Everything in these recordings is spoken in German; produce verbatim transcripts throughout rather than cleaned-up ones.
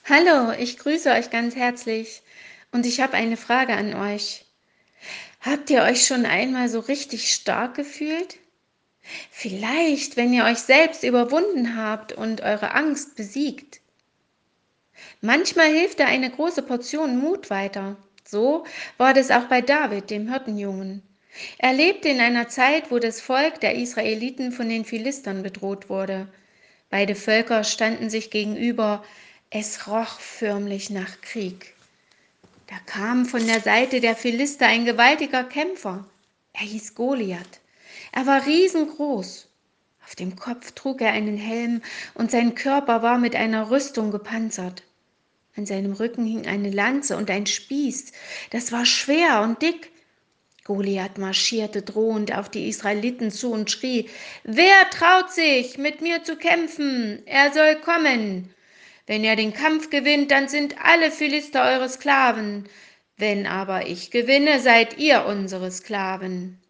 Hallo, ich grüße euch ganz herzlich und ich habe eine Frage an euch. Habt ihr euch schon einmal so richtig stark gefühlt? Vielleicht, wenn ihr euch selbst überwunden habt und eure Angst besiegt. Manchmal hilft da eine große Portion Mut weiter. So war das auch bei David, dem Hirtenjungen. Er lebte in einer Zeit, wo das Volk der Israeliten von den Philistern bedroht wurde. Beide Völker standen sich gegenüber. Es roch förmlich nach Krieg. Da kam von der Seite der Philister ein gewaltiger Kämpfer. Er hieß Goliath. Er war riesengroß. Auf dem Kopf trug er einen Helm und sein Körper war mit einer Rüstung gepanzert. An seinem Rücken hing eine Lanze und ein Spieß. Das war schwer und dick. Goliath marschierte drohend auf die Israeliten zu und schrie: Wer traut sich, mit mir zu kämpfen? Er soll kommen. Wenn er den Kampf gewinnt, dann sind alle Philister eure Sklaven. Wenn aber ich gewinne, seid ihr unsere Sklaven.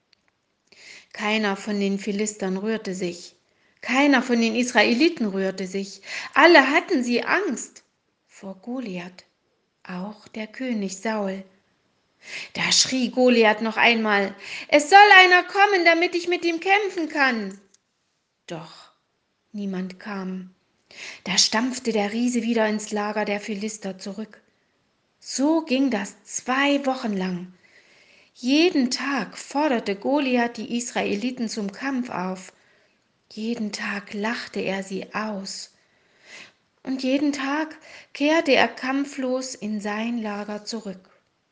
Keiner von den Philistern rührte sich. Keiner von den Israeliten rührte sich. Alle hatten sie Angst vor Goliath, auch der König Saul. Da schrie Goliath noch einmal: Es soll einer kommen, damit ich mit ihm kämpfen kann. Doch niemand kam. Da stampfte der Riese wieder ins Lager der Philister zurück. So ging das zwei Wochen lang. Jeden Tag forderte Goliath die Israeliten zum Kampf auf. Jeden Tag lachte er sie aus. Und jeden Tag kehrte er kampflos in sein Lager zurück.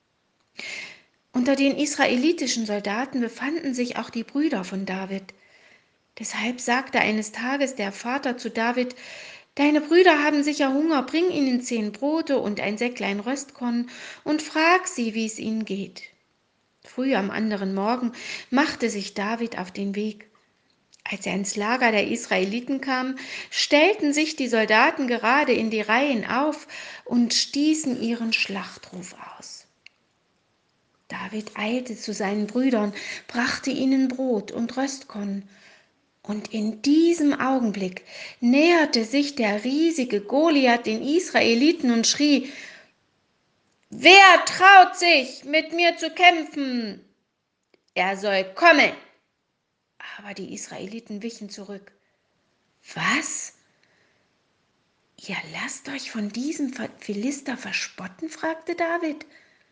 Unter den israelitischen Soldaten befanden sich auch die Brüder von David. Deshalb sagte eines Tages der Vater zu David: Deine Brüder haben sicher Hunger, bring ihnen zehn Brote und ein Säcklein Röstkorn und frag sie, wie es ihnen geht. Früh am anderen Morgen machte sich David auf den Weg. Als er ins Lager der Israeliten kam, stellten sich die Soldaten gerade in die Reihen auf und stießen ihren Schlachtruf aus. David eilte zu seinen Brüdern, brachte ihnen Brot und Röstkorn. Und in diesem Augenblick näherte sich der riesige Goliath den Israeliten und schrie: Wer traut sich, mit mir zu kämpfen? Er soll kommen. Aber die Israeliten wichen zurück. Was? Ihr lasst euch von diesem Philister verspotten? Fragte David.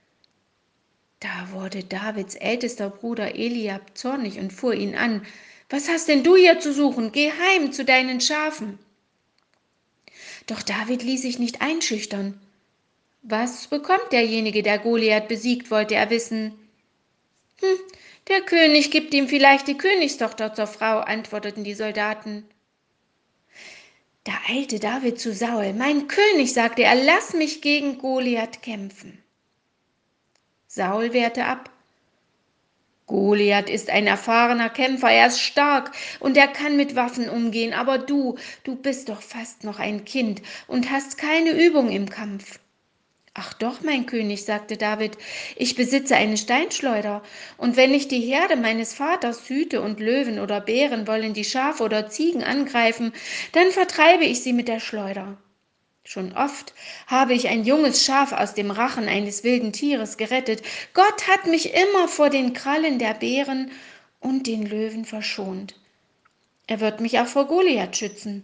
Da wurde Davids ältester Bruder Eliab zornig und fuhr ihn an. Was hast denn du hier zu suchen? Geh heim zu deinen Schafen. Doch David ließ sich nicht einschüchtern. Was bekommt derjenige, der Goliath besiegt, wollte er wissen. Hm, der König gibt ihm vielleicht die Königstochter zur Frau, antworteten die Soldaten. Da eilte David zu Saul. Mein König, sagte er, lass mich gegen Goliath kämpfen. Saul wehrte ab. Goliath ist ein erfahrener Kämpfer, er ist stark und er kann mit Waffen umgehen, aber du, du bist doch fast noch ein Kind und hast keine Übung im Kampf. Ach doch, mein König, sagte David, ich besitze eine Steinschleuder, und wenn ich die Herde meines Vaters hüte und Löwen oder Bären wollen die Schafe oder Ziegen angreifen, dann vertreibe ich sie mit der Schleuder. Schon oft habe ich ein junges Schaf aus dem Rachen eines wilden Tieres gerettet. Gott hat mich immer vor den Krallen der Bären und den Löwen verschont. Er wird mich auch vor Goliath schützen.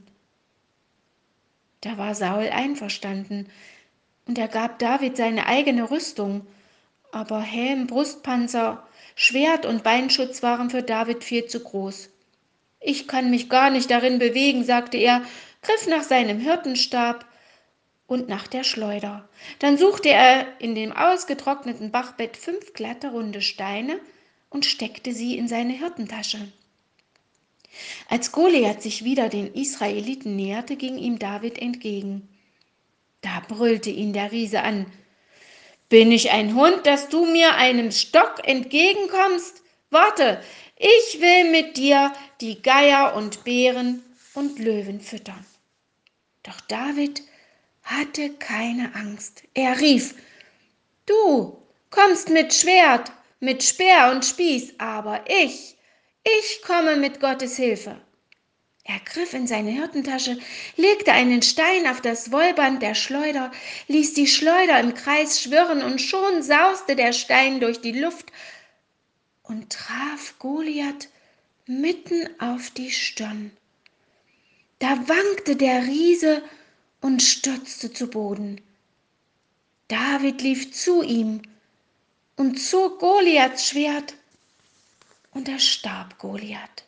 Da war Saul einverstanden, und er gab David seine eigene Rüstung. Aber Helm, Brustpanzer, Schwert und Beinschutz waren für David viel zu groß. Ich kann mich gar nicht darin bewegen, sagte er, griff nach seinem Hirtenstab und nach der Schleuder. Dann suchte er in dem ausgetrockneten Bachbett fünf glatte, runde Steine und steckte sie in seine Hirtentasche. Als Goliath sich wieder den Israeliten näherte, ging ihm David entgegen. Da brüllte ihn der Riese an. Bin ich ein Hund, dass du mir einem Stock entgegenkommst? Warte, ich will mit dir die Geier und Bären und Löwen füttern. Doch David hatte keine Angst. Er rief: Du kommst mit Schwert, mit Speer und Spieß, aber ich, ich komme mit Gottes Hilfe. Er griff in seine Hirtentasche, legte einen Stein auf das Wollband der Schleuder, ließ die Schleuder im Kreis schwirren, und schon sauste der Stein durch die Luft und traf Goliath mitten auf die Stirn. Da wankte der Riese und stürzte zu Boden. David lief zu ihm und zog Goliaths Schwert, und er starb Goliath.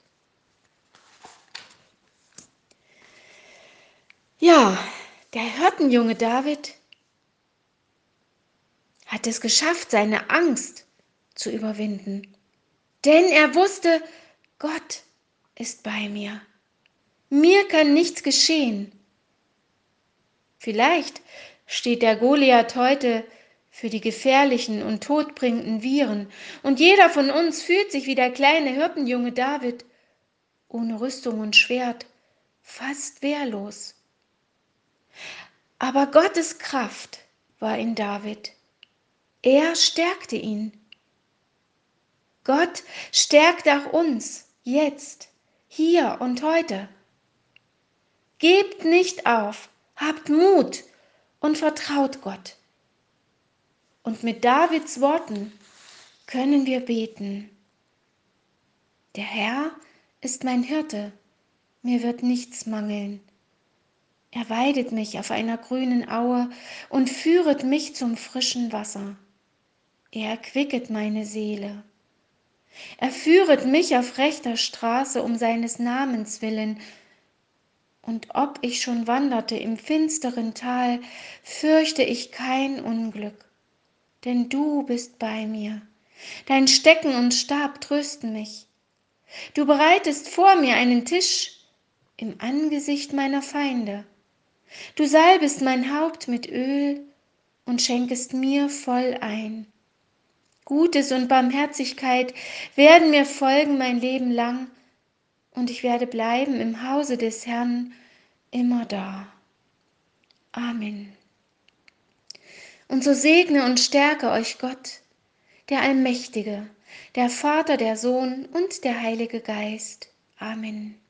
Ja, der Hirtenjunge David hat es geschafft, seine Angst zu überwinden. Denn er wusste, Gott ist bei mir. Mir kann nichts geschehen. Vielleicht steht der Goliath heute für die gefährlichen und todbringenden Viren, und jeder von uns fühlt sich wie der kleine Hirtenjunge David, ohne Rüstung und Schwert, fast wehrlos. Aber Gottes Kraft war in David. Er stärkte ihn. Gott stärkt auch uns, jetzt, hier und heute. Gebt nicht auf, habt Mut und vertraut Gott. Und mit Davids Worten können wir beten. Der Herr ist mein Hirte, mir wird nichts mangeln. Er weidet mich auf einer grünen Aue und führet mich zum frischen Wasser. Er erquicket meine Seele. Er führet mich auf rechter Straße um seines Namens willen. Und ob ich schon wanderte im finsteren Tal, fürchte ich kein Unglück, denn du bist bei mir. Dein Stecken und Stab trösten mich. Du bereitest vor mir einen Tisch im Angesicht meiner Feinde. Du salbest mein Haupt mit Öl und schenkest mir voll ein. Gutes und Barmherzigkeit werden mir folgen mein Leben lang, und ich werde bleiben im Hause des Herrn immer da. Amen. Und so segne und stärke euch Gott, der Allmächtige, der Vater, der Sohn und der Heilige Geist. Amen.